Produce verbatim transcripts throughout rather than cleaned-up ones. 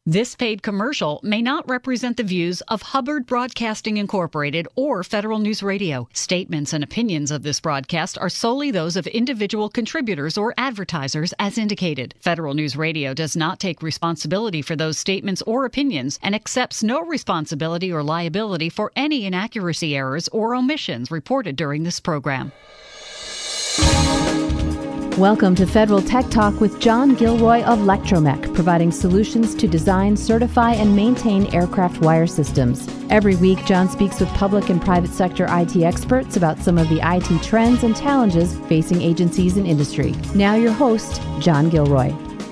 This paid commercial may not represent the views of Hubbard Broadcasting Incorporated or Federal News Radio. Statements and opinions of this broadcast are solely those of individual contributors or advertisers as indicated. Federal News Radio does not take responsibility for those statements or opinions and accepts no responsibility or liability for any inaccuracy, errors, or omissions reported during this program. Welcome to Federal Tech Talk with John Gilroy of Lectromech, providing solutions to design, certify, and maintain aircraft wire systems. Every week, John speaks with public and private sector I T experts about some of the I T trends and challenges facing agencies and industry. Now your host, John Gilroy.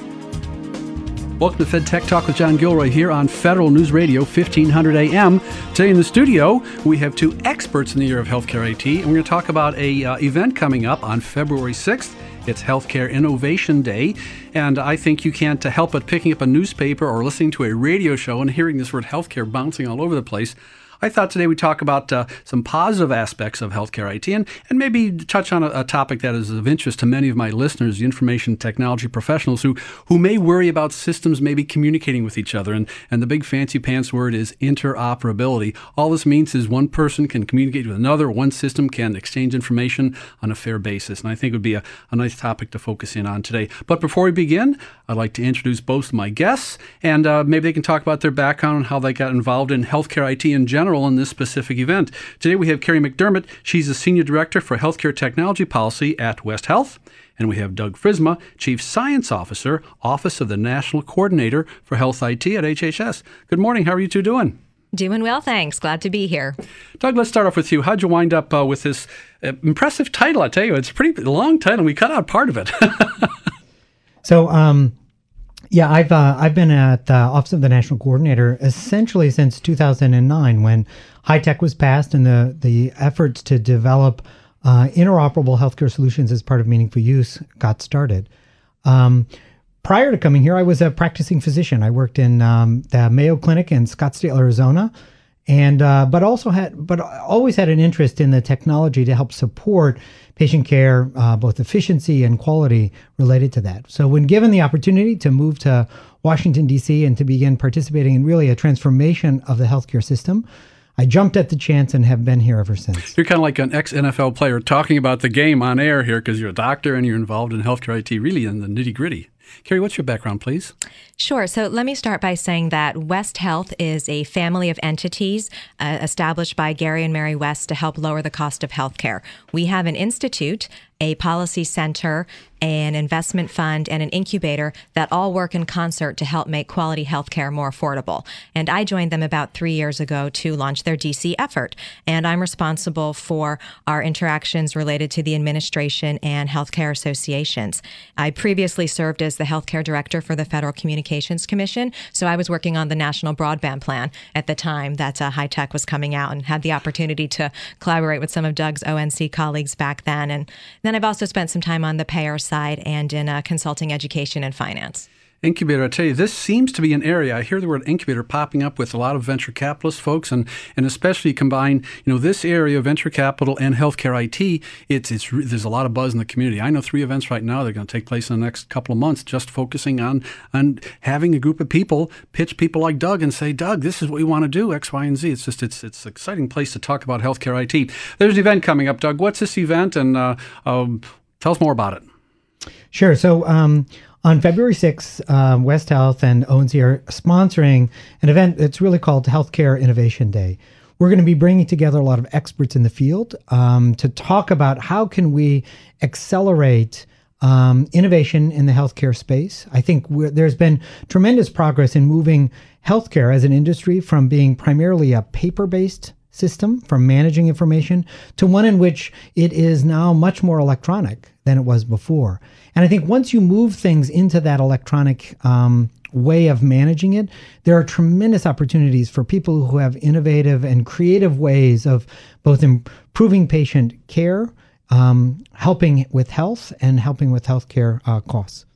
Welcome to Fed Tech Talk with John Gilroy here on Federal News Radio, fifteen hundred A M. Today in the studio, we have two experts in the area of healthcare I T, and we're going to talk about a uh, event coming up on February sixth. It's Healthcare Innovation Day, and I think you can't uh, help but picking up a newspaper or listening to a radio show and hearing this word healthcare bouncing all over the place. I thought today we'd talk about uh, some positive aspects of healthcare I T and, and maybe touch on a, a topic that is of interest to many of my listeners, the information technology professionals who, who may worry about systems maybe communicating with each other. And, and the big fancy pants word is interoperability. All this means is one person can communicate with another, one system can exchange information on a fair basis. And I think it would be a, a nice topic to focus in on today. But before we begin, I'd like to introduce both of my guests, and uh, maybe they can talk about their background and how they got involved in healthcare I T in general in this specific event. Today we have Carrie McDermott. She's the Senior Director for Healthcare Technology Policy at West Health. And we have Doug Frisma, Chief Science Officer, Office of the National Coordinator for Health I T at H H S. Good morning. How are you two doing? Doing well, thanks. Glad to be here. Doug, let's start off with you. How'd you wind up uh, with this uh, impressive title? I tell you, it's a pretty long title. We cut out part of it. so, um, Yeah, I've uh, I've been at the Office of the National Coordinator essentially since two thousand nine, when HITECH was passed and the, the efforts to develop uh, interoperable healthcare solutions as part of meaningful use got started. Um, prior to coming here, I was a practicing physician. I worked in um, the Mayo Clinic in Scottsdale, Arizona, and uh, but also had but always had an interest in the technology to help support patient care, uh, both efficiency and quality related to that. So when given the opportunity to move to Washington, D C and to begin participating in really a transformation of the healthcare system, I jumped at the chance and have been here ever since. You're kind of like an ex-N F L player talking about the game on air here because you're a doctor and you're involved in healthcare I T, really in the nitty-gritty. Carrie, what's your background, please? Sure. So let me start by saying that West Health is a family of entities uh, established by Gary and Mary West to help lower the cost of healthcare. We have an institute, a policy center, an investment fund, and an incubator that all work in concert to help make quality healthcare more affordable. And I joined them about three years ago to launch their D C effort. And I'm responsible for our interactions related to the administration and healthcare associations. I previously served as the healthcare director for the Federal Communications Commission, so I was working on the National Broadband Plan at the time that uh, HITECH was coming out, and had the opportunity to collaborate with some of Doug's O N C colleagues back then. And then I've also spent some time on the payer side and in uh, consulting education and finance. Incubator, I tell you, this seems to be an area, I hear the word incubator popping up with a lot of venture capitalist folks, and, and especially combine, you know, this area of venture capital and healthcare I T, it's, it's, there's a lot of buzz in the community. I know three events right now that are going to take place in the next couple of months, just focusing on, on having a group of people pitch people like Doug and say, Doug, this is what we want to do, X, Y, and Z. It's just, it's, it's an exciting place to talk about healthcare I T. There's an event coming up, Doug. What's this event, and uh, um, tell us more about it. Sure. So, um, on February sixth, um, West Health and O N C are sponsoring an event that's really called Healthcare Innovation Day. We're going to be bringing together a lot of experts in the field um, to talk about how can we accelerate um, innovation in the healthcare space. I think we're, there's been tremendous progress in moving healthcare as an industry from being primarily a paper-based system, from managing information, to one in which it is now much more electronic than it was before. And I think once you move things into that electronic um, way of managing it, there are tremendous opportunities for people who have innovative and creative ways of both improving patient care, um, helping with health, and helping with healthcare uh, costs.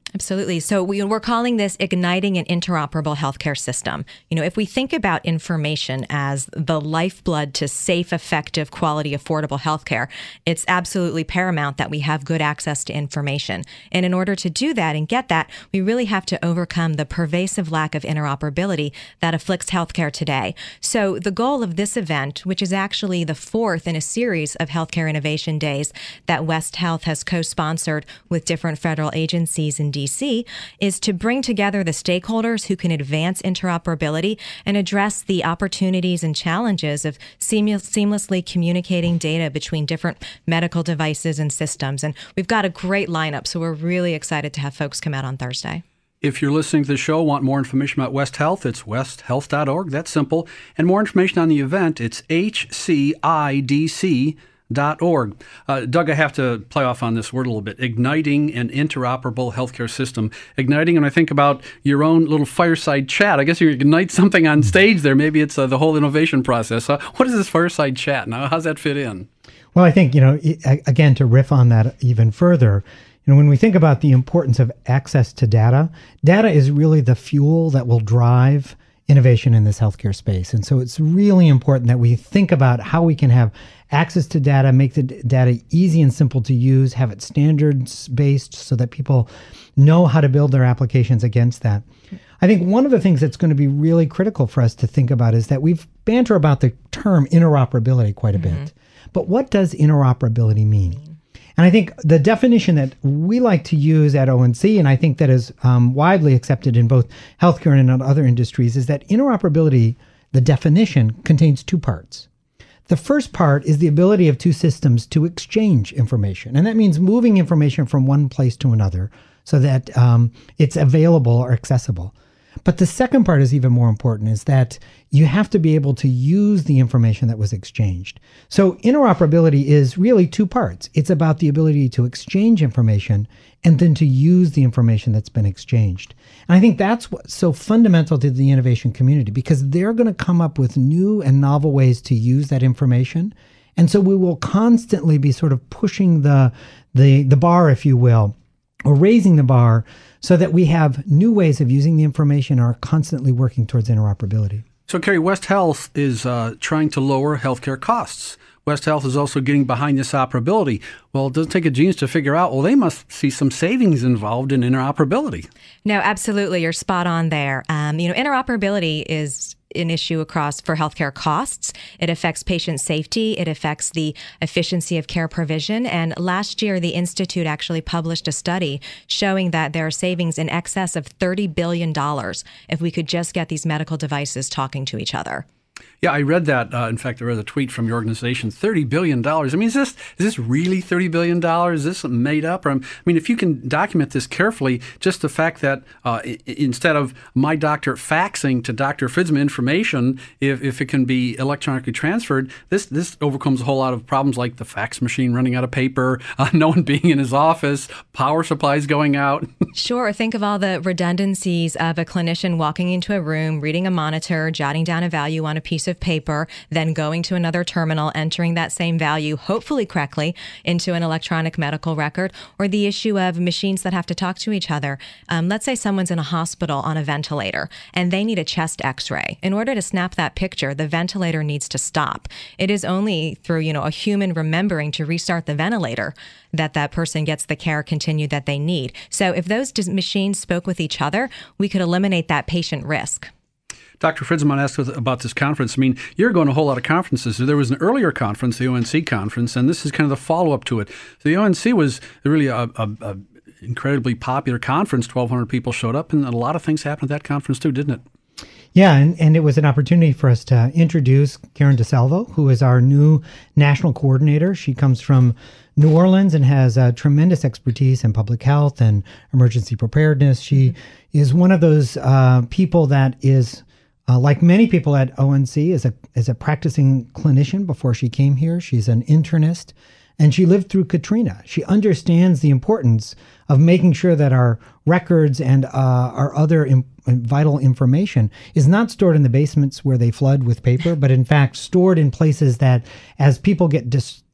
Absolutely. So we, we're calling this igniting an interoperable healthcare system. You know, if we think about information as the lifeblood to safe, effective, quality, affordable healthcare, it's absolutely paramount that we have good access to information. And in order to do that and get that, we really have to overcome the pervasive lack of interoperability that afflicts healthcare today. So the goal of this event, which is actually the fourth in a series of healthcare innovation days that West Health has co-sponsored with different federal agencies in D C, is to bring together the stakeholders who can advance interoperability and address the opportunities and challenges of seamless, seamlessly communicating data between different medical devices and systems. And we've got a great lineup, so we're really excited to have folks come out on Thursday. If you're listening to the show, want more information about West Health, it's west health dot org. That's simple. And more information on the event, it's H C I D C dot org. Uh, Doug, I have to play off on this word a little bit. Igniting an interoperable healthcare system. Igniting, and I think about your own little fireside chat. I guess you ignite something on stage there. Maybe it's uh, the whole innovation process. Uh, what is this fireside chat? Now, how's that fit in? Well, I think, you know, again, to riff on that even further, you know, when we think about the importance of access to data, data is really the fuel that will drive innovation in this healthcare space. And so it's really important that we think about how we can have access to data, make the d- data easy and simple to use, have it standards-based so that people know how to build their applications against that. I think one of the things that's going to be really critical for us to think about is that we've bantered about the term interoperability quite a mm-hmm. bit. But what does interoperability mean? And I think the definition that we like to use at O N C, and I think that is um, widely accepted in both healthcare and in other industries, is that interoperability, the definition, contains two parts. The first part is the ability of two systems to exchange information. And that means moving information from one place to another so that um, it's available or accessible. But the second part is even more important, is that you have to be able to use the information that was exchanged. So interoperability is really two parts. It's about the ability to exchange information and then to use the information that's been exchanged. And I think that's what's so fundamental to the innovation community, because they're going to come up with new and novel ways to use that information. And so we will constantly be sort of pushing the the, the bar, if you will, or raising the bar, so that we have new ways of using the information and are constantly working towards interoperability. So, Carrie, West Health is uh, trying to lower healthcare costs. West Health is also getting behind this operability. Well, it doesn't take a genius to figure out, well, they must see some savings involved in interoperability. No, absolutely. You're spot on there. Um, you know, interoperability is an issue across for healthcare costs. It affects patient safety. It affects the efficiency of care provision. And last year, the Institute actually published a study showing that there are savings in excess of thirty billion dollars if we could just get these medical devices talking to each other. Yeah, I read that. Uh, in fact, I read a tweet from your organization, thirty billion dollars. I mean, is this is this really thirty billion dollars? Is this made up? Or, I mean, if you can document this carefully, just the fact that uh, I- instead of my doctor faxing to Doctor Fridsman information, if, if it can be electronically transferred, this this overcomes a whole lot of problems like the fax machine running out of paper, uh, no one being in his office, power supplies going out. Sure. Think of all the redundancies of a clinician walking into a room, reading a monitor, jotting down a value on a piece of paper, then going to another terminal, entering that same value, hopefully correctly, into an electronic medical record, or the issue of machines that have to talk to each other. Um, let's say someone's in a hospital on a ventilator and they need a chest x-ray. In order to snap that picture, the ventilator needs to stop. It is only through, you know, a human remembering to restart the ventilator that that person gets the care continued that they need. So if those dis- machines spoke with each other, we could eliminate that patient risk. Doctor Fridsman asked about this conference. I mean, you're going to a whole lot of conferences. There was an earlier conference, the O N C conference, and this is kind of the follow-up to it. So the O N C was really a, a, a incredibly popular conference. twelve hundred people showed up, and a lot of things happened at that conference too, didn't it? Yeah, and, and it was an opportunity for us to introduce Karen DeSalvo, who is our new national coordinator. She comes from New Orleans and has uh, tremendous expertise in public health and emergency preparedness. She is one of those uh, people that is, uh, like many people at O N C, is a is a practicing clinician before she came here. She's an internist, and she lived through Katrina. She understands the importance of making sure that our records and uh, our other im- vital information is not stored in the basements where they flood with paper, but in fact stored in places that, as people get dis-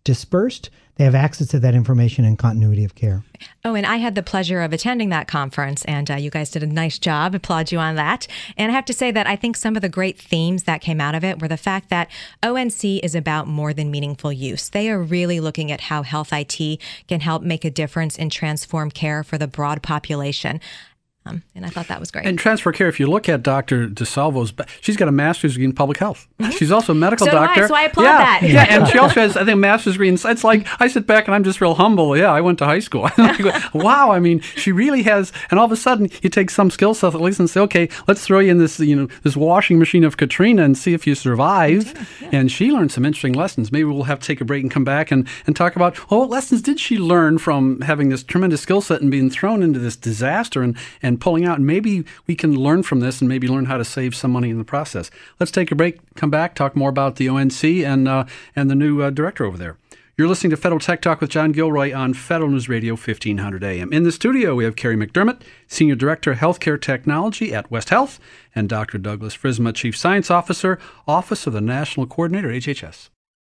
dispersed, they have access to that information and continuity of care. Oh, and I had the pleasure of attending that conference, and uh, you guys did a nice job. Applaud you on that. And I have to say that I think some of the great themes that came out of it were the fact that O N C is about more than meaningful use. They are really looking at how health I T can help make a difference and transform care for the broad population. Um, and I thought that was great. And transfer care, if you look at Doctor DeSalvo's, she's got a master's degree in public health. Mm-hmm. She's also a medical so doctor. Do I, so I applaud yeah, that. Yeah, and she also has, I think, a master's degree in, it's like, I sit back and I'm just real humble. Yeah, I went to high school. Wow, I mean, she really has, and all of a sudden, you take some skill set at least and say, okay, let's throw you in this, you know, this washing machine of Katrina and see if you survive. Yeah. And she learned some interesting lessons. Maybe we'll have to take a break and come back and, and talk about, well, what lessons did she learn from having this tremendous skill set and being thrown into this disaster and, and pulling out, and maybe we can learn from this and maybe learn how to save some money in the process. Let's take a break, come back, talk more about the O N C and uh, and the new uh, director over there. You're listening to Federal Tech Talk with John Gilroy on Federal News Radio fifteen hundred A M. In the studio, we have Carrie McDermott, Senior Director of Healthcare Technology at West Health, and Doctor Douglas Frisma, Chief Science Officer, Office of the National Coordinator, H H S.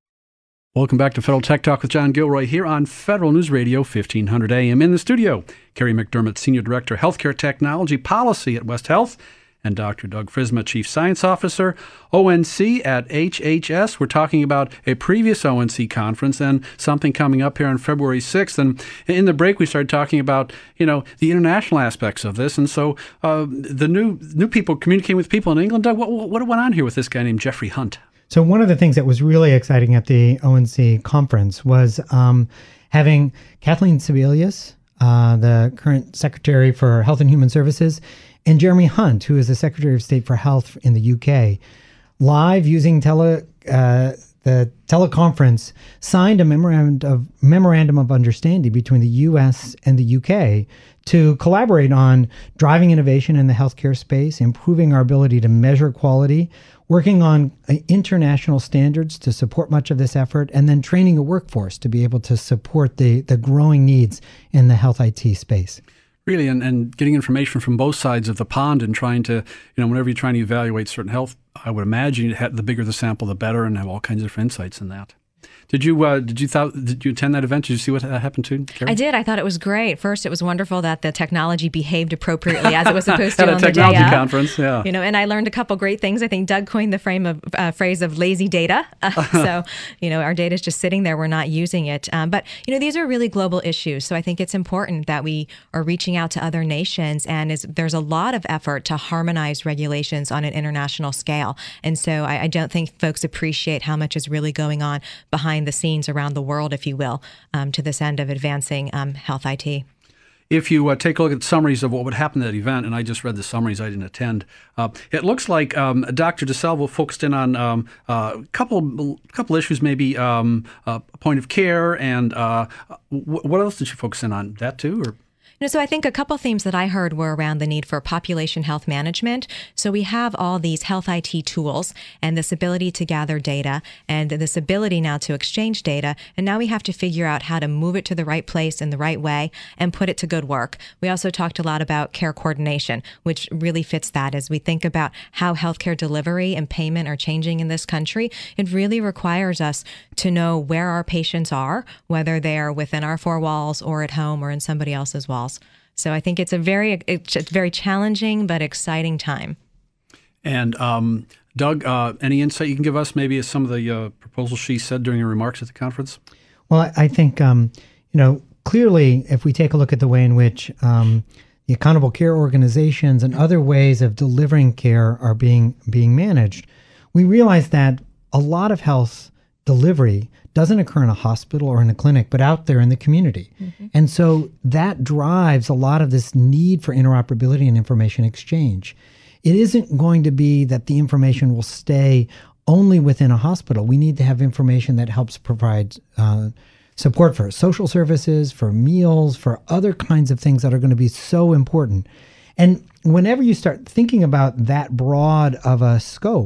Welcome back to Federal Tech Talk with John Gilroy here on Federal News Radio fifteen hundred A M. In the studio, Carrie McDermott, Senior Director, Healthcare Technology Policy at West Health, and Doctor Doug Frisma, Chief Science Officer, O N C at H H S. We're talking about a previous O N C conference and something coming up here on February sixth. And in the break, we started talking about, you know, the international aspects of this. And so uh, the new new people communicating with people in England. Doug, what, what went on here with this guy named Jeffrey Hunt? So one of the things that was really exciting at the O N C conference was um, having Kathleen Sebelius, uh, the current Secretary for Health and Human Services, and Jeremy Hunt, who is the Secretary of State for Health in the U K, live using tele, uh, the teleconference, signed a memorandum of, memorandum of understanding between the U S and the U K to collaborate on driving innovation in the healthcare space, improving our ability to measure quality, working on uh, international standards to support much of this effort, and then training a workforce to be able to support the, the growing needs in the health I T space. Really, and, and getting information from both sides of the pond and trying to, you know, whenever you're trying to evaluate certain health, I would imagine you'd have, the bigger the sample, the better, and have all kinds of different insights in that. Did you uh, did you thought did you attend that event? Did you see what happened to Carrie? I did. I thought it was great. First, it was wonderful that the technology behaved appropriately as it was supposed to At on a technology the day conference, yeah. You know, and I learned a couple great things. I think Doug coined the frame of uh, phrase of lazy data. Uh, so, you know, our data is just sitting there. We're not using it. Um, but, you know, these are really global issues. So I think it's important that we are reaching out to other nations. And is, there's a lot of effort to harmonize regulations on an international scale. And so I, I don't think folks appreciate how much is really going on behind the scenes around the world, if you will, um, to this end of advancing um, health I T. If you uh, take a look at summaries of what would happen at that event, and I just read the summaries, I didn't attend, uh, it looks like um, Doctor DeSalvo focused in on a um, uh, couple couple issues, maybe um, uh, point of care, and uh, w- what else did you focus in on? That too, or? You know, so I think a couple themes that I heard were around the need for population health management. So we have all these health I T tools and this ability to gather data and this ability now to exchange data. And now we have to figure out how to move it to the right place in the right way and put it to good work. We also talked a lot about care coordination, which really fits that. As we think about how healthcare delivery and payment are changing in this country, it really requires us to know where our patients are, whether they are within our four walls or at home or in somebody else's walls. So I think it's a very it's a very challenging but exciting time. And um, Doug, uh, any insight you can give us maybe as some of the uh, proposals she said during her remarks at the conference? Well, I, I think, um, you know, clearly if we take a look at the way in which um, the accountable care organizations and other ways of delivering care are being being managed, we realize that a lot of health delivery doesn't occur in a hospital or in a clinic, but out there in the community. Mm-hmm. And so that drives a lot of this need for interoperability and information exchange. It isn't going to be that the information will stay only within a hospital. We need to have information that helps provide uh, support for social services, for meals, for other kinds of things that are going to be so important. And whenever you start thinking about that broad of a scope,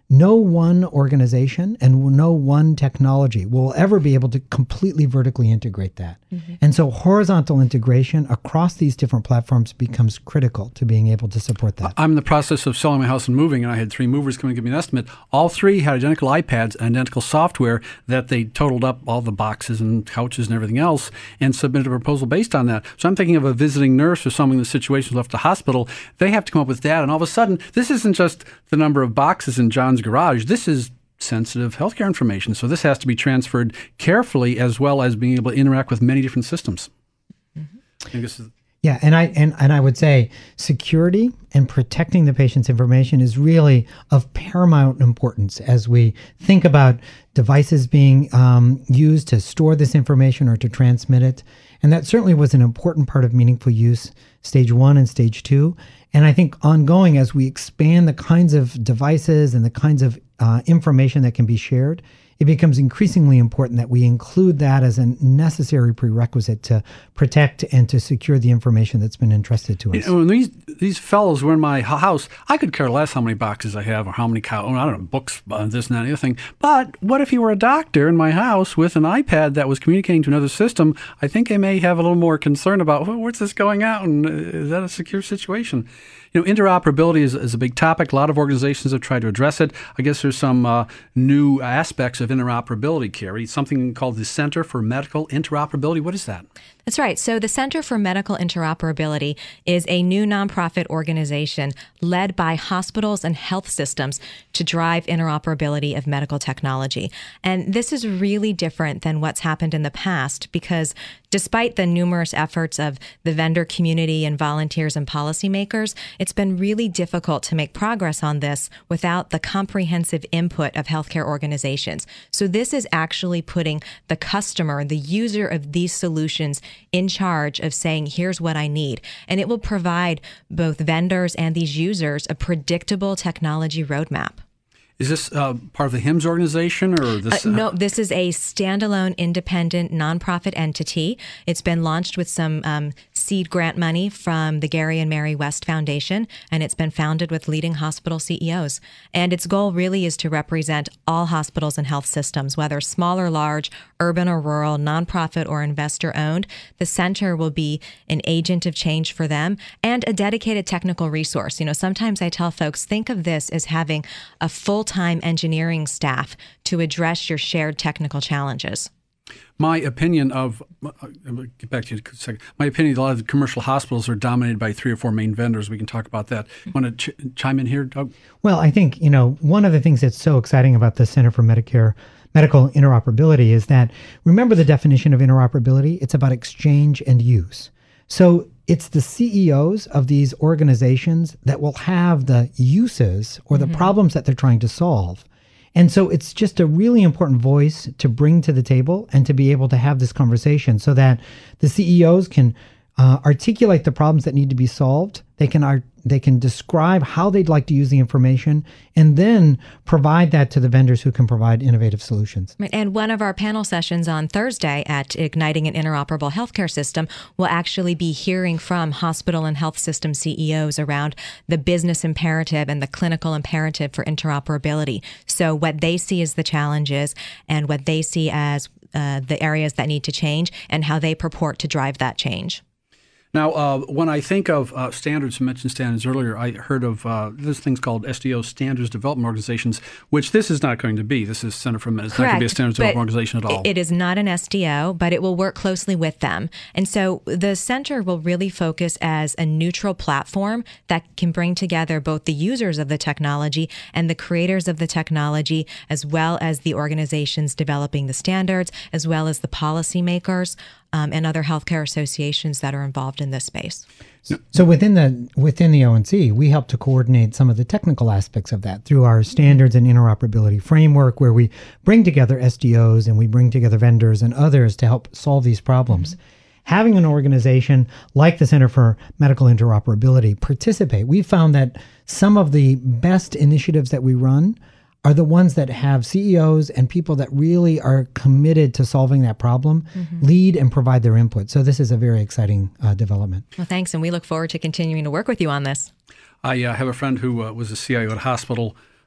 no one organization and no one technology will ever be able to completely vertically integrate that. Mm-hmm. And so horizontal integration across these different platforms becomes critical to being able to support that. I'm in the process of selling my house and moving, and I had three movers come and give me an estimate. All three had identical iPads, identical software that they totaled up all the boxes and couches and everything else and submitted a proposal based on that. So I'm thinking of a visiting nurse or someone in the situation left the hospital. They have to come up with data, and all of a sudden, this isn't just the number of boxes in John's garage. This is sensitive healthcare information. So this has to be transferred carefully as well as being able to interact with many different systems. Mm-hmm. I guess Yeah, and I and, and I would say security and protecting the patient's information is really of paramount importance as we think about devices being um, used to store this information or to transmit it. And that certainly was an important part of meaningful use, stage one and stage two. And I think ongoing, as we expand the kinds of devices and the kinds of uh, information that can be shared, it becomes increasingly important that we include that as a necessary prerequisite to protect and to secure the information that's been entrusted to us. You know, when these these fellows were in my house, I could care less how many boxes I have or how many cow, I don't know, books, uh, this and that, and the other thing. But what if you were a doctor in my house with an iPad that was communicating to another system? I think I may have a little more concern about, well, where's this going out, and uh, is that a secure situation? You know, interoperability is, is a big topic. A lot of organizations have tried to address it. I guess there's some uh, new aspects of interoperability, Carrie. Something called the Center for Medical Interoperability. What is that? That's right. So the Center for Medical Interoperability is a new nonprofit organization led by hospitals and health systems to drive interoperability of medical technology. And this is really different than what's happened in the past because despite the numerous efforts of the vendor community and volunteers and policymakers, it's been really difficult to make progress on this without the comprehensive input of healthcare organizations. So this is actually putting the customer, the user of these solutions, in charge of saying, here's what I need. And it will provide both vendors and these users a predictable technology roadmap. Is this uh, part of the HIMSS organization or this? Uh, no, this is a standalone, independent, nonprofit entity. It's been launched with some um, seed grant money from the Gary and Mary West Foundation, and it's been founded with leading hospital C E Os. And its goal really is to represent all hospitals and health systems, whether small or large, urban or rural, nonprofit or investor-owned. The center will be an agent of change for them and a dedicated technical resource. You know, sometimes I tell folks, think of this as having a full time engineering staff to address your shared technical challenges. My opinion of, I'll get back to you in a second. My opinion, a lot of the commercial hospitals are dominated by three or four main vendors. We can talk about that. Want to ch- chime in here, Doug? Well, I think, you know, one of the things that's so exciting about the Center for Medicare Medical Interoperability is that, remember the definition of interoperability? It's about exchange and use. So it's the C E Os of these organizations that will have the uses or the mm-hmm. problems that they're trying to solve. And so it's just a really important voice to bring to the table and to be able to have this conversation so that the C E Os can uh, articulate the problems that need to be solved. They can art- they can describe how they'd like to use the information and then provide that to the vendors who can provide innovative solutions. And one of our panel sessions on Thursday at Igniting an Interoperable Healthcare System will actually be hearing from hospital and health system C E Os around the business imperative and the clinical imperative for interoperability. So what they see as the challenges and what they see as uh, the areas that need to change and how they purport to drive that change. Now, uh, when I think of uh, standards, you mentioned standards earlier, I heard of uh, there's things called S D O, Standards Development Organizations, which this is not going to be. This is Center for Medicare. It's not going to be a Standards Development Organization at all. It is not an S D O, but it will work closely with them. And so the center will really focus as a neutral platform that can bring together both the users of the technology and the creators of the technology, as well as the organizations developing the standards, as well as the policymakers. Um, and other healthcare associations that are involved in this space. So within the within the O N C, we help to coordinate some of the technical aspects of that through our standards and interoperability framework, where we bring together S D Os and we bring together vendors and others to help solve these problems. Mm-hmm. Having an organization like the Center for Medical Interoperability participate, we found that some of the best initiatives that we run are the ones that have C E Os and people that really are committed to solving that problem, mm-hmm. lead and provide their input. So this is a very exciting uh, development. Well, thanks. And we look forward to continuing to work with you on this. I uh, have a friend who uh, was a C I O at a hospital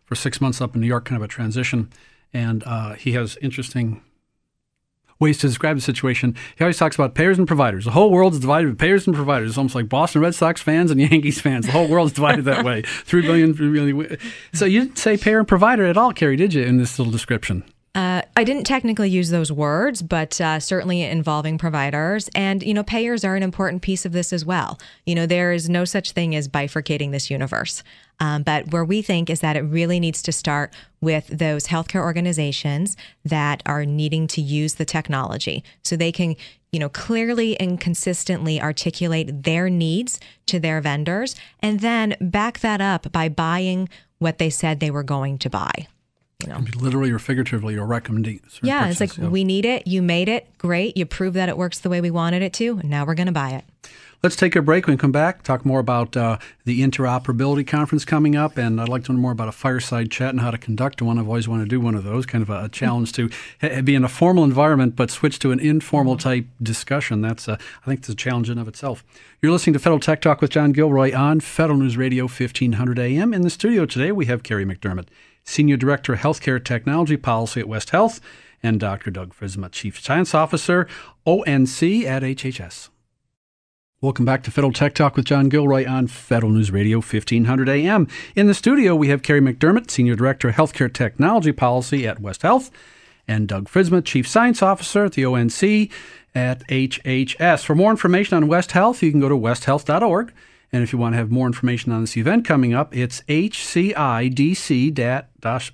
for six months up in New York, kind of a transition. And uh, he has interesting ways to describe the situation. He always talks about payers and providers. The whole world is divided with payers and providers. It's almost like Boston Red Sox fans and Yankees fans. The whole world is divided that way. Three billion, three billion. So you didn't say payer and provider at all, Carrie, did you, in this little description? Uh, I didn't technically use those words, but uh, certainly involving providers. And, you know, payers are an important piece of this as well. You know, there is no such thing as bifurcating this universe. Um, but where we think is that it really needs to start with those healthcare organizations that are needing to use the technology so they can, you know, clearly and consistently articulate their needs to their vendors and then back that up by buying what they said they were going to buy. You know, literally or figuratively, or recommending. Yeah, it's like, yeah. We need it. You made it. Great. You proved that it works the way we wanted it to. And now we're going to buy it. Let's take a break. When we come back, talk more about uh, the interoperability conference coming up. And I'd like to learn more about a fireside chat and how to conduct one. I've always wanted to do one of those, kind of a, a challenge to ha- be in a formal environment, but switch to an informal type discussion. That's, uh, I think, it's a challenge in of itself. You're listening to Federal Tech Talk with John Gilroy on Federal News Radio, fifteen hundred A M. In the studio today, we have Carrie McDermott, Senior Director of Healthcare Technology Policy at West Health, and Doctor Doug Frisma, Chief Science Officer, O N C at H H S. Welcome back to Federal Tech Talk with John Gilroy on Federal News Radio, fifteen hundred A M. In the studio, we have Carrie McDermott, Senior Director of Healthcare Technology Policy at West Health, and Doug Frisma, Chief Science Officer at the O N C at H H S. For more information on West Health, you can go to west health dot org. And if you want to have more information on this event coming up, it's h c i d c dot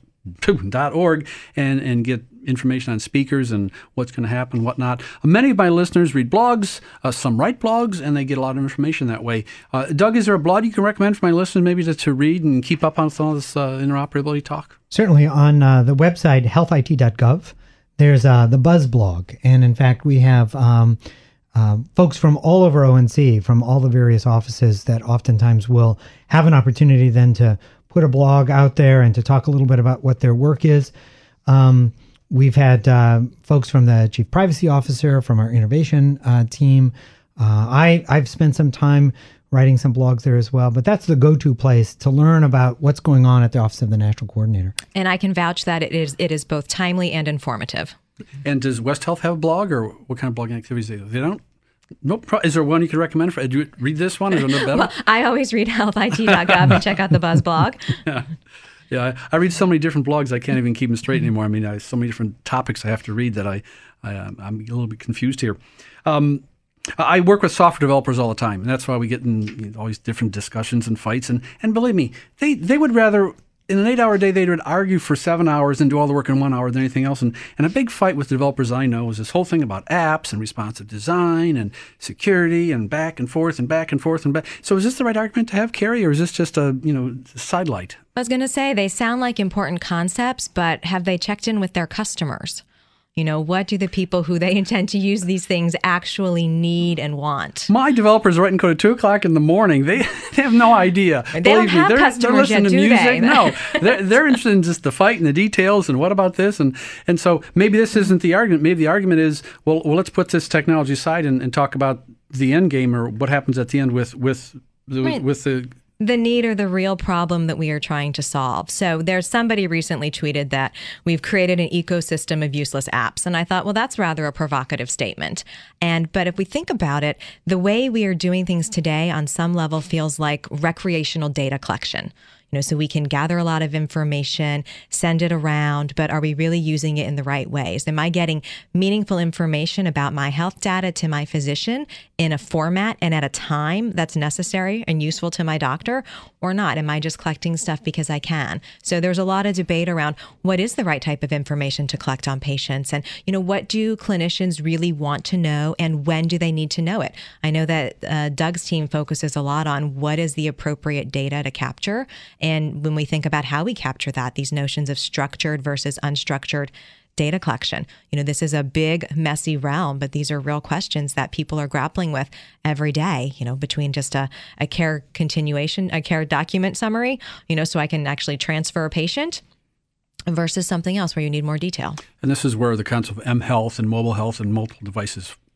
org and, and get information on speakers and what's going to happen, whatnot. Many of my listeners read blogs, uh, some write blogs, and they get a lot of information that way. Uh, Doug, is there a blog you can recommend for my listeners maybe to, to read and keep up on some of this uh, interoperability talk? Certainly. On uh, the website, health I T dot gov, there's uh, the Buzz blog. And in fact, we have um, uh, folks from all over O N C, from all the various offices that oftentimes will have an opportunity then to put a blog out there and to talk a little bit about what their work is. Um, we've had uh, folks from the Chief Privacy Officer, from our innovation uh, team. Uh, I, I've spent some time writing some blogs there as well, but that's the go-to place to learn about what's going on at the Office of the National Coordinator. And I can vouch that it is it is both timely and informative. And does West Health have a blog, or what kind of blogging activities do they do? They don't? Nope. Is there one you could recommend? For, do you read this one? Is there no better? Well, I always read health I T dot gov and check out the Buzz blog. Yeah. Yeah, I, I read so many different blogs, I can't even keep them straight anymore. I mean, I have so many different topics I have to read that I, I, um, I'm a little bit confused here. Um, I work with software developers all the time, and that's why we get in you know, all these different discussions and fights. And, and believe me, they, they would rather, in an eight-hour day, they would argue for seven hours and do all the work in one hour than anything else. And, and a big fight with developers I know is this whole thing about apps and responsive design and security and back and forth and back and forth and back. So is this the right argument to have, Carrie, or is this just a you know sidelight? I was going to say, they sound like important concepts, but have they checked in with their customers? You know, what do the people who they intend to use these things actually need and want? My developers are writing code at two o'clock in the morning. They, they have no idea. They Believe don't have me, they're, customers they're listening yet, to do music. they? No, they're, they're interested in just the fight and the details and what about this? And and so maybe this isn't the argument. Maybe the argument is, well, well let's put this technology aside and, and talk about the end game or what happens at the end with, with, the, right. with the... the need or the real problem that we are trying to solve. So there's somebody recently tweeted that we've created an ecosystem of useless apps. And I thought, well, that's rather a provocative statement. And but if we think about it, the way we are doing things today on some level feels like recreational data collection. You know, so we can gather a lot of information, send it around, but are we really using it in the right ways? Am I getting meaningful information about my health data to my physician in a format and at a time that's necessary and useful to my doctor, or not? Am I just collecting stuff because I can? So there's a lot of debate around what is the right type of information to collect on patients, and you know, what do clinicians really want to know, and when do they need to know it? I know that uh, Doug's team focuses a lot on what is the appropriate data to capture. And when we think about how we capture that, these notions of structured versus unstructured data collection, you know, this is a big, messy realm, but these are real questions that people are grappling with every day, you know, between just a, a care continuation, a care document summary, you know, so I can actually transfer a patient versus something else where you need more detail. And this is where the concept of mHealth and mobile health and multiple devices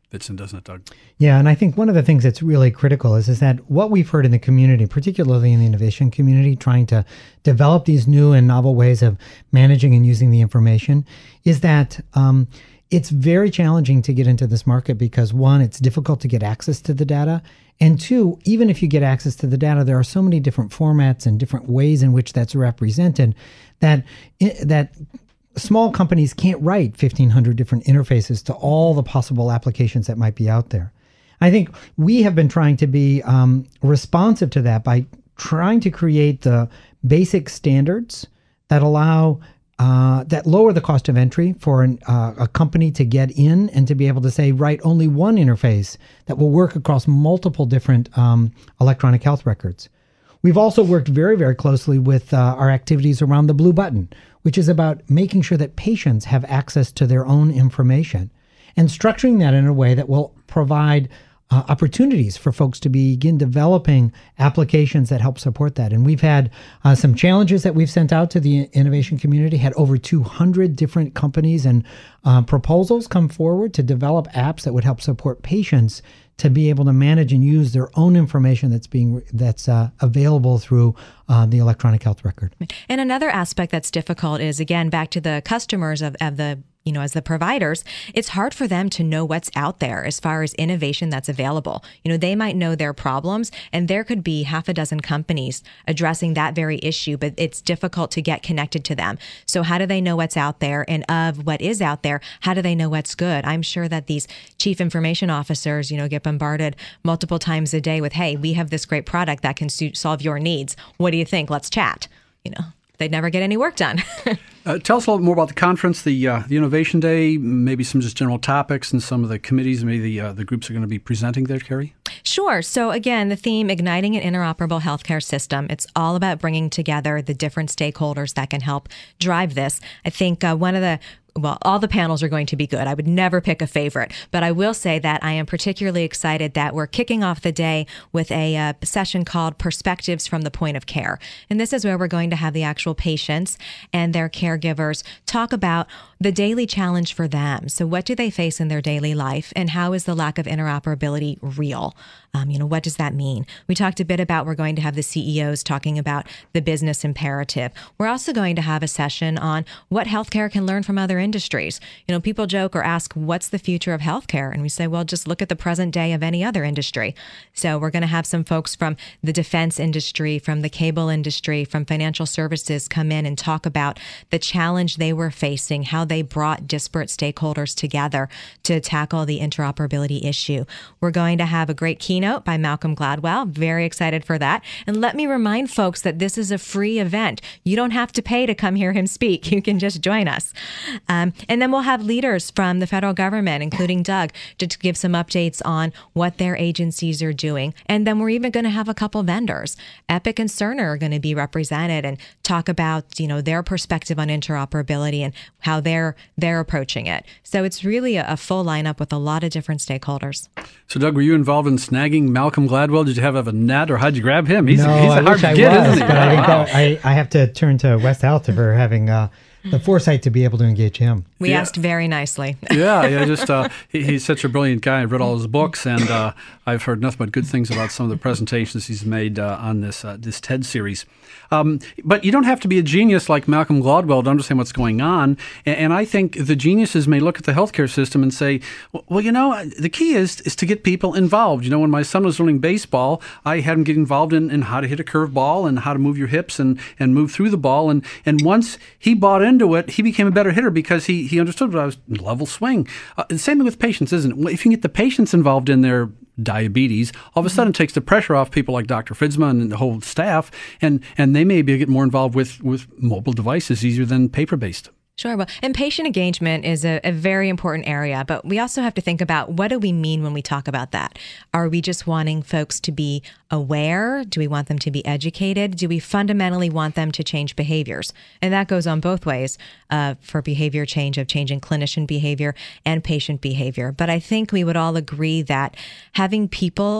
fits in, doesn't it, Doug? Yeah, and I think one of the things that's really critical is, is that what we've heard in the community, particularly in the innovation community, trying to develop these new and novel ways of managing and using the information, is that um, it's very challenging to get into this market because, one, it's difficult to get access to the data. And two, even if you get access to the data, there are so many different formats and different ways in which that's represented that that small companies can't write fifteen hundred different interfaces to all the possible applications that might be out there. I think we have been trying to be um, responsive to that by trying to create the basic standards that allow Uh, that lower the cost of entry for an, uh, a company to get in and to be able to say, write only one interface that will work across multiple different um, electronic health records. We've also worked very, very closely with uh, our activities around the Blue Button, which is about making sure that patients have access to their own information and structuring that in a way that will provide Uh, opportunities for folks to begin developing applications that help support that. And we've had uh, some challenges that we've sent out to the innovation community, had over two hundred different companies and uh, proposals come forward to develop apps that would help support patients to be able to manage and use their own information that's being that's uh, available through uh, the electronic health record. And another aspect that's difficult is, again, back to the customers of, of the you know, as the providers, it's hard for them to know what's out there as far as innovation that's available. You know, they might know their problems, and there could be half a dozen companies addressing that very issue, but it's difficult to get connected to them. So how do they know what's out there? And of what is out there, how do they know what's good? I'm sure that these chief information officers, you know, get bombarded multiple times a day with, hey, we have this great product that can suit, solve your needs. What do you think? Let's chat. You know, they'd never get any work done. uh, tell us a little more about the conference, the uh, the Innovation Day, maybe some just general topics and some of the committees, maybe the, uh, the groups are going to be presenting there, Carrie? Sure. So again, the theme, Igniting an Interoperable Healthcare System. It's all about bringing together the different stakeholders that can help drive this. I think uh, one of the Well, all the panels are going to be good. I would never pick a favorite, but I will say that I am particularly excited that we're kicking off the day with a uh, session called Perspectives from the Point of Care. And this is where we're going to have the actual patients and their caregivers talk about the daily challenge for them. So what do they face in their daily life, and how is the lack of interoperability real? Um, you know, what does that mean? We talked a bit about, we're going to have the C E Os talking about the business imperative. We're also going to have a session on what healthcare can learn from other industries. You know, people joke or ask, what's the future of healthcare? And we say, well, just look at the present day of any other industry. So we're going to have some folks from the defense industry, from the cable industry, from financial services come in and talk about the challenge they were facing, how they brought disparate stakeholders together to tackle the interoperability issue. We're going to have a great keynote by Malcolm Gladwell. Very excited for that. And let me remind folks that this is a free event. You don't have to pay to come hear him speak. You can just join us. Um, and then we'll have leaders from the federal government, including Doug, to, to give some updates on what their agencies are doing. And then we're even going to have a couple vendors. Epic and Cerner are going to be represented and talk about, you know, their perspective on interoperability and how they're they're approaching it. So it's really a, a full lineup with a lot of different stakeholders. So, Doug, were you involved in snagging Malcolm Gladwell? Did you have, have a net, or how'd you grab him? He's, no, he's a I hard wish to I get, was, isn't he? but I think Wow. that I, I have to turn to West Health for having uh, the foresight to be able to engage him. We Yeah. asked very nicely. yeah, yeah. Just uh, he, he's such a brilliant guy. I've read all his books, and uh, I've heard nothing but good things about some of the presentations he's made uh, on this uh, this TED series. Um, but you don't have to be a genius like Malcolm Gladwell to understand what's going on. And, and I think the geniuses may look at the healthcare system and say, well, well, you know, the key is is to get people involved. You know, when my son was learning baseball, I had him get involved in, in how to hit a curve ball and how to move your hips and, and move through the ball. And and once he bought into it, he became a better hitter because he, he understood what I was level swing. Uh, the same thing with patients, isn't it? If you can get the patients involved in their diabetes, all of a sudden it takes the pressure off people like Doctor Fitzma and the whole staff, and, and they may be get more involved with, with mobile devices easier than paper-based. Sure. Well, and patient engagement is a, a very important area, but we also have to think about, what do we mean when we talk about that? Are we just wanting folks to be aware? Do we want them to be educated? Do we fundamentally want them to change behaviors? And that goes on both ways uh, for behavior change, of changing clinician behavior and patient behavior. But I think we would all agree that having people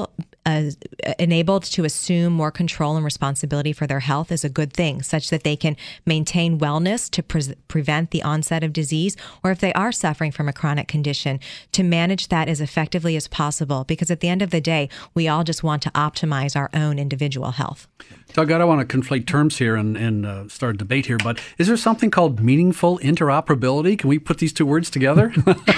uh, enabled to assume more control and responsibility for their health is a good thing, such that they can maintain wellness to pre- prevent the onset of disease, or if they are suffering from a chronic condition, to manage that as effectively as possible. Because at the end of the day, we all just want to optimize our own individual health. Doug, I don't want to conflate terms here and, and uh, start a debate here, but is there something called meaningful interoperability? Can we put these two words together?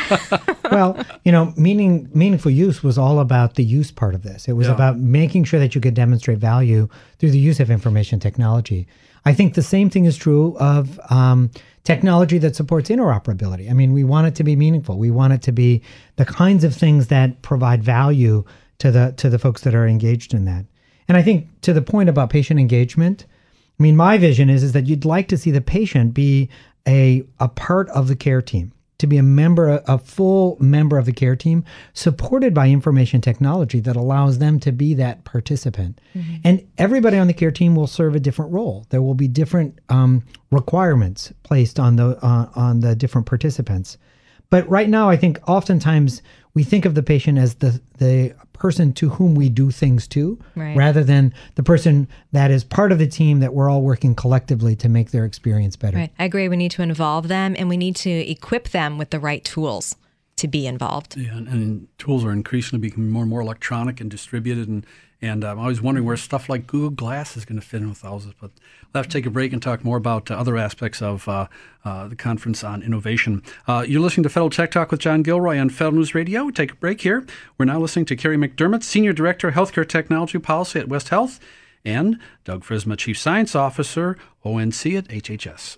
Well, you know, meaning meaningful use was all about the use part of this. It was Yeah. about making sure that you could demonstrate value through the use of information technology. I think the same thing is true of um, technology that supports interoperability. I mean, we want it to be meaningful. We want it to be the kinds of things that provide value to the to the folks that are engaged in that. And I think to the point about patient engagement, I mean, my vision is, is that you'd like to see the patient be a, a part of the care team, to be a member, a full member of the care team, supported by information technology that allows them to be that participant. Mm-hmm. And everybody on the care team will serve a different role. There will be different um, requirements placed on the uh, on the different participants. But right now, I think oftentimes we think of the patient as the the person to whom we do things to, right, rather than the person that is part of the team that we're all working collectively to make their experience better. Right. I agree. We need to involve them, and we need to equip them with the right tools to be involved. Yeah, and, and tools are increasingly becoming more and more electronic and distributed, and and um, I was wondering where stuff like Google Glass is going to fit in with all this. But we'll have to take a break and talk more about uh, other aspects of uh, uh, the conference on innovation. Uh, you're listening to Federal Tech Talk with John Gilroy on Federal News Radio. We take a break here. We're now listening to Carrie McDermott, Senior Director of Healthcare Technology Policy at West Health, and Doug Frisma, Chief Science Officer, O N C at H H S.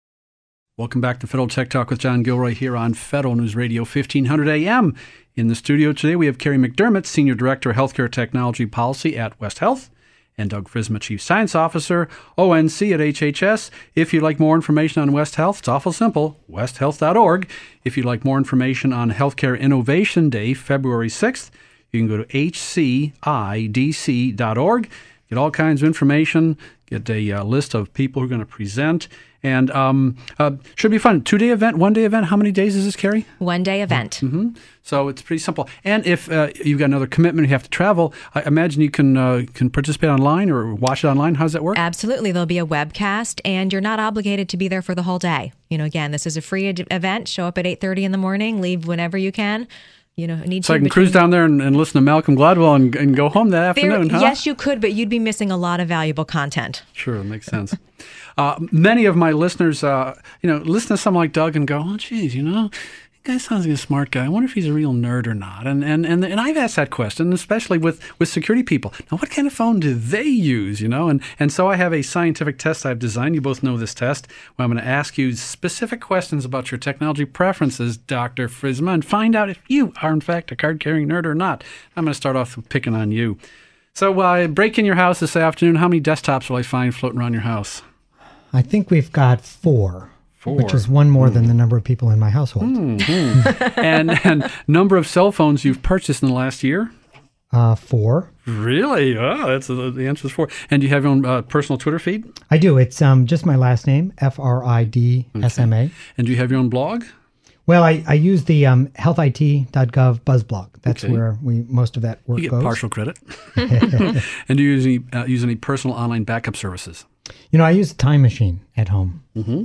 Welcome back to Federal Tech Talk with John Gilroy here on Federal News Radio fifteen hundred A M. In the studio today, we have Carrie McDermott, Senior Director of Healthcare Technology Policy at West Health, and Doug Frisma, Chief Science Officer, O N C at H H S. If you'd like more information on West Health, it's awful simple, west health dot org. If you'd like more information on Healthcare Innovation Day, February sixth, you can go to H C I D C dot org. Get all kinds of information, get a uh, list of people who are going to present, and um, uh, should be fun. Two-day event, one-day event. How many days is this, Carrie? One-day event. Mm-hmm. So it's pretty simple. And if uh, you've got another commitment, you have to travel, I imagine you can uh, can participate online or watch it online. How does that work? Absolutely. There'll be a webcast, and you're not obligated to be there for the whole day. You know, again, this is a free ed- event. Show up at eight thirty in the morning, leave whenever you can. You know, need so to I can between... cruise down there and, and listen to Malcolm Gladwell and, and go home that there, afternoon, huh? Yes, you could, but you'd be missing a lot of valuable content. Sure, makes sense. uh, many of my listeners, uh, you know, listen to someone like Doug and go, oh, geez, you know, that guy sounds like a smart guy. I wonder if he's a real nerd or not. And and and, and I've asked that question, especially with, with security people. Now, what kind of phone do they use, you know? And, and so I have a scientific test I've designed. You both know this test, where I'm going to ask you specific questions about your technology preferences, Doctor Frisma, and find out if you are, in fact, a card-carrying nerd or not. I'm going to start off with picking on you. So uh, break in your house this afternoon. How many desktops will I find floating around your house? I think we've got four. Four. Which is one more mm. than the number of people in my household. Mm-hmm. and, and number of cell phones you've purchased in the last year? Uh, four. Really? Oh, that's uh, the answer is four. And do you have your own uh, personal Twitter feed? I do. It's um, just my last name, F R I D S M A. Okay. And do you have your own blog? Well, I, I use the um, health I T dot gov BuzzBlog. That's okay. where we most of that work goes. You get goes. partial credit. And do you use any, uh, use any personal online backup services? You know, I use a Time Machine at home. Mm-hmm.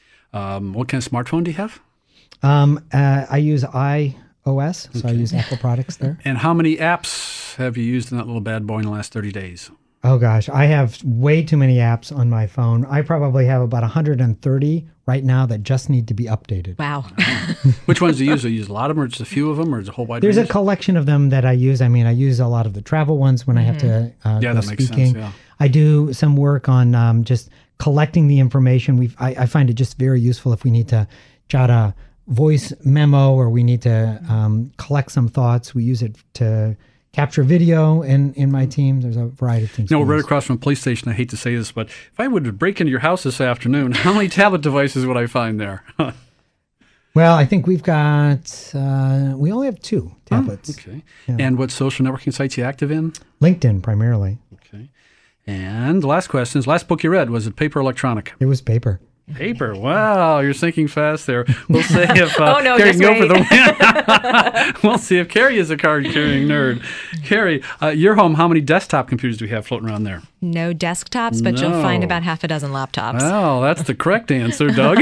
Um, what kind of smartphone do you have? Um, uh, I use iOS, so okay. I use Apple products there. And how many apps have you used in that little bad boy in the last thirty days? Oh, gosh. I have way too many apps on my phone. I probably have about one hundred thirty right now that just need to be updated. Wow. Which ones do you use? Do you use a lot of them, or just a few of them, or is a whole wide There's range? a collection of them that I use. I mean, I use a lot of the travel ones when mm-hmm. I have to uh, yeah, go that makes speaking. Sense, yeah. I do some work on um, just collecting the information. We I, I find it just very useful if we need to jot a voice memo or we need to um, collect some thoughts. We use it to capture video in, in my team. There's a variety of things. You know, right across from a police station, I hate to say this, but if I would break into your house this afternoon, how many tablet devices would I find there? Well, I think we've got, uh, we only have two tablets. Oh, okay. Yeah. And what social networking sites are you active in? LinkedIn, primarily. Okay. And the last question is, last book you read, was it paper or electronic? It was paper. Paper. Wow, you're sinking fast there. We'll see if uh, oh, no, Carrie just can go wait. for the win. We'll see if Carrie is a card-carrying nerd. Carrie, uh, your home, how many desktop computers do we have floating around there? No desktops, but No. you'll find about half a dozen laptops. Well, that's the correct answer, Doug.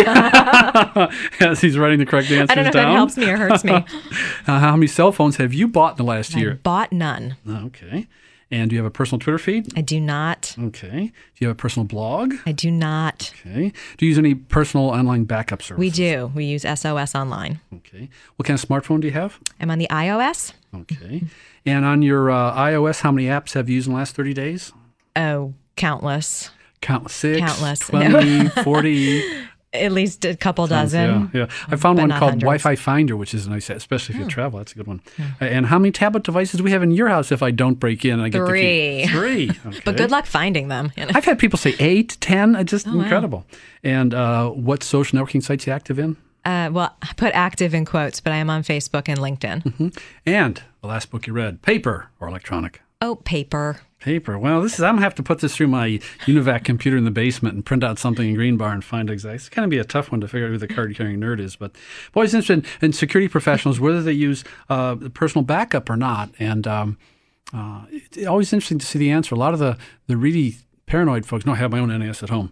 As he's writing the correct answers I don't know if down. that helps me or hurts me. uh, how many cell phones have you bought in the last I year? bought none. Okay. And do you have a personal Twitter feed? I do not. Okay. Do you have a personal blog? I do not. Okay. Do you use any personal online backup services? We do. We use S O S Online. Okay. What kind of smartphone do you have? I'm on the iOS. Okay. And on your uh, iOS, how many apps have you used in the last thirty days? Oh, countless. Countless. Six, Countless. twenty, forty. At least a couple dozen. Yeah, yeah. I found But one not called hundreds. Wi-Fi Finder, which is nice, especially if you travel. That's a good one. Uh, And how many tablet devices do we have in your house if I don't break in and I get Three. the key? Three. Okay. But good luck finding them. you know. I've had people say eight, ten. It's just wow. incredible. And uh, what social networking sites are you active in? Uh, well, I put active in quotes, but I am on Facebook and LinkedIn. And the last book you read, paper or electronic? Oh, paper. Paper. Well, this is. I'm gonna have to put this through my UNIVAC computer in the basement and print out something in Greenbar and find exactly. It's going to be a tough one to figure out who the card-carrying nerd is. But I'm always interested in, in security professionals, whether they use uh, personal backup or not. And um, uh, it's always interesting to see the answer. A lot of the the really paranoid folks. No, I have my own N A S at home,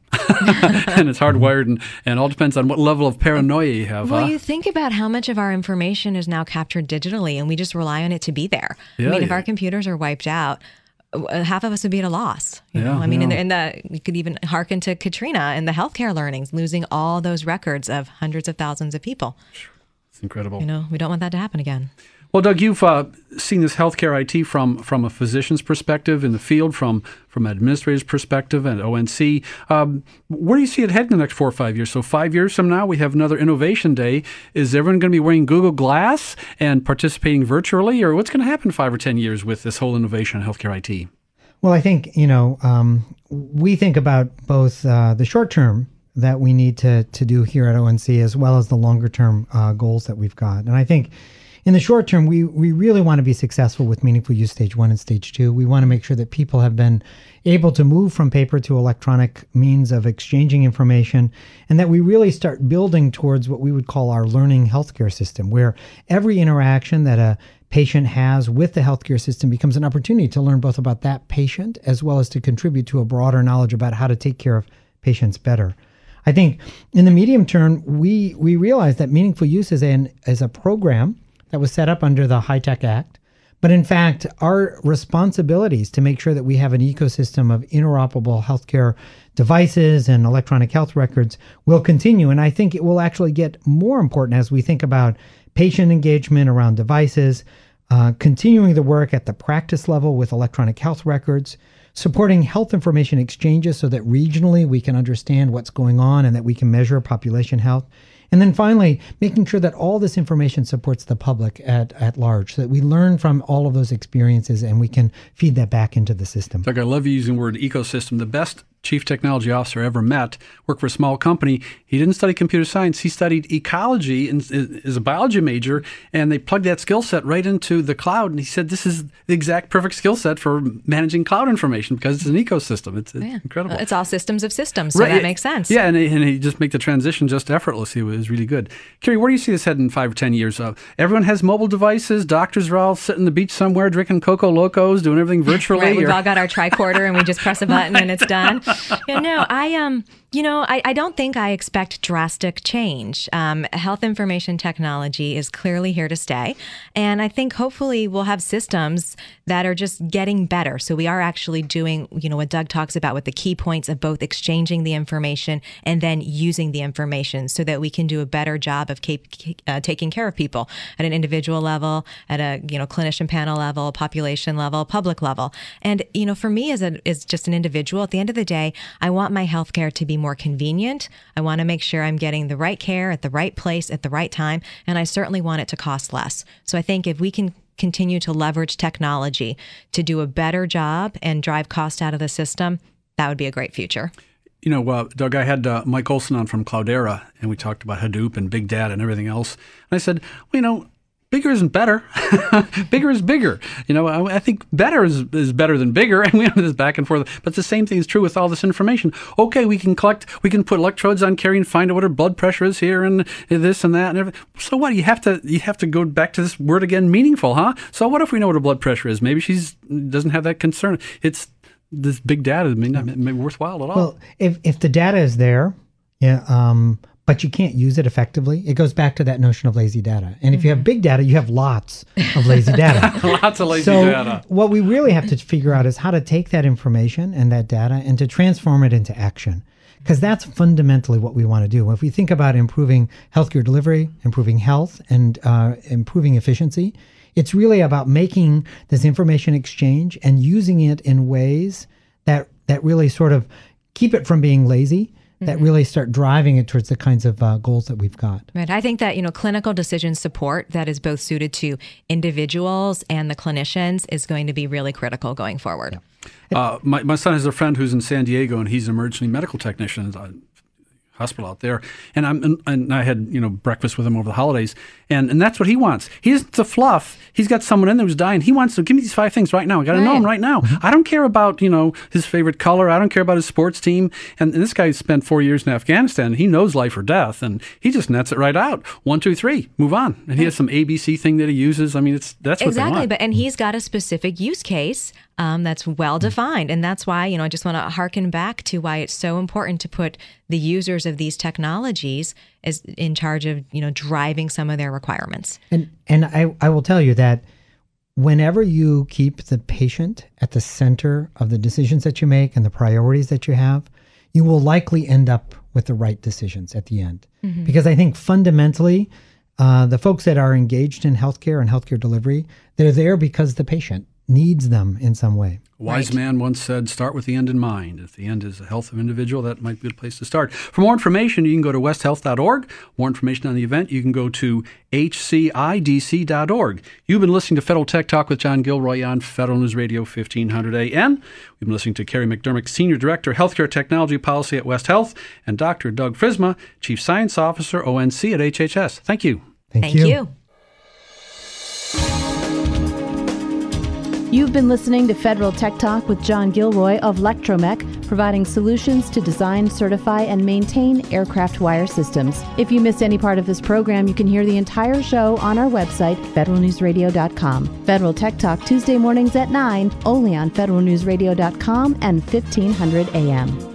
and it's hardwired, and and all depends on what level of paranoia you have. Well, huh? you think about how much of our information is now captured digitally, and we just rely on it to be there. Yeah, I mean, if yeah. our computers are wiped out, uh, half of us would be at a loss. You Yeah, know? I mean, in yeah. the, in the you could even hearken to Katrina and the healthcare learnings, losing all those records of hundreds of thousands of people. It's incredible. You know, we don't want that to happen again. Well, Doug, you've uh, seen this healthcare I T from from a physician's perspective in the field, from from an administrator's perspective at O N C. Um, where do you see it heading in the next four or five years? So five years from now, we have another Innovation Day. Is everyone going to be wearing Google Glass and participating virtually, or what's going to happen in five or ten years with this whole innovation in healthcare I T? Well, I think, you know, um, we think about both uh, the short term that we need to to do here at O N C as well as the longer term uh, goals that we've got. And I think in the short term, we, we really want to be successful with meaningful use stage one and stage two. We want to make sure that people have been able to move from paper to electronic means of exchanging information, and that we really start building towards what we would call our learning healthcare system, where every interaction that a patient has with the healthcare system becomes an opportunity to learn both about that patient as well as to contribute to a broader knowledge about how to take care of patients better. I think in the medium term, we we realize that meaningful use is an is a program that was set up under the HITECH Act. But in fact, our responsibilities to make sure that we have an ecosystem of interoperable healthcare devices and electronic health records will continue. And I think it will actually get more important as we think about patient engagement around devices, uh, continuing the work at the practice level with electronic health records, supporting health information exchanges so that regionally we can understand what's going on and that we can measure population health. And then finally, making sure that all this information supports the public at, at large, so that we learn from all of those experiences and we can feed that back into the system. Doug, I love you using the word ecosystem. The best chief technology officer I ever met worked for a small company. He didn't study computer science. He studied ecology and is a biology major, and they plugged that skill set right into the cloud. And he said, this is the exact perfect skill set for managing cloud information because it's an ecosystem. It's, it's Yeah. incredible. It's all systems of systems, so Right, that yeah, makes sense. Yeah, and he, and he just make the transition just effortlessly. It was really good. Carrie, where do you see this heading in five or ten years? Uh, everyone has mobile devices. Doctors are all sitting on the beach somewhere drinking Coco Locos, doing everything virtually. Right, we've or- all got our tricorder and we just press a button and it's done. Yeah, no, I um, you know, I, I don't think I expect drastic change. Um, health information technology is clearly here to stay, and I think hopefully we'll have systems that are just getting better. So we are actually doing, you know, what Doug talks about with the key points of both exchanging the information and then using the information, so that we can do a better job of cap- uh, taking care of people at an individual level, at a you know clinician panel level, population level, public level. And you know, for me as a as just an individual, at the end of the day, I want my healthcare to be more convenient. I want to make sure I'm getting the right care at the right place at the right time, and I certainly want it to cost less. So I think if we can continue to leverage technology to do a better job and drive cost out of the system, that would be a great future. You know, uh, Doug, I had uh, Mike Olson on from Cloudera, and we talked about Hadoop and big data and everything else. And I said, well, you know, bigger isn't better. Bigger is bigger. You know, I, I think better is, is better than bigger, and we have this back and forth. But the same thing is true with all this information. Okay, we can collect, we can put electrodes on Carrie and find out what her blood pressure is here and this and that and everything. So what? You have to you have to go back to this word again, meaningful, huh? So what if we know what her blood pressure is? Maybe she's doesn't have that concern. It's this big data may not may be worthwhile at all. Well, if if the data is there, yeah. Um, but you can't use it effectively, it goes back to that notion of lazy data. And if mm-hmm. you have big data, you have lots of lazy data. Lots of lazy so data. What we really have to figure out is how to take that information and that data and to transform it into action. Because that's fundamentally what we want to do. If we think about improving healthcare delivery, improving health, and uh, improving efficiency, it's really about making this information exchange and using it in ways that that really sort of keep it from being lazy, that really start driving it towards the kinds of uh, goals that we've got. Right. I think that, you know, clinical decision support that is both suited to individuals and the clinicians is going to be really critical going forward. Yeah. Uh, my, my son has a friend who's in San Diego, and he's an emergency medical technician. Uh, hospital out there, and I'm and I had you know breakfast with him over the holidays, and and that's what he wants. He isn't the fluff. He's got someone in there who's dying. He wants to give me these five things right now. I got to right. know him right now. Mm-hmm. I don't care about you know his favorite color. I don't care about his sports team. And, and this guy spent four years in Afghanistan. And he knows life or death, and he just nets it right out. One, two, three, move on. And he has some A B C thing that he uses. I mean, it's that's what exactly. they want. But and he's got a specific use case. Um, that's well defined. And that's why, you know, I just want to harken back to why it's so important to put the users of these technologies as in charge of, you know, driving some of their requirements. And and I, I will tell you that whenever you keep the patient at the center of the decisions that you make and the priorities that you have, you will likely end up with the right decisions at the end. Mm-hmm. Because I think fundamentally, uh, the folks that are engaged in healthcare and healthcare delivery, they're there because the patient needs them in some way. A wise right. man once said, start with the end in mind. If the end is the health of an individual, that might be a place to start. For more information, you can go to west health dot org. More information on the event, you can go to h c i d c dot org. You've been listening to Federal Tech Talk with John Gilroy on Federal News Radio fifteen hundred A M. We've been listening to Carrie McDermott, Senior Director, Healthcare Technology Policy at West Health, and Doctor Doug Frisma, Chief Science Officer, O N C at H H S. Thank you. Thank, Thank you. you. You've been listening to Federal Tech Talk with John Gilroy of Electromech, providing solutions to design, certify, and maintain aircraft wire systems. If you missed any part of this program, you can hear the entire show on our website, federal news radio dot com. Federal Tech Talk Tuesday mornings at nine, only on federal news radio dot com and fifteen hundred A M.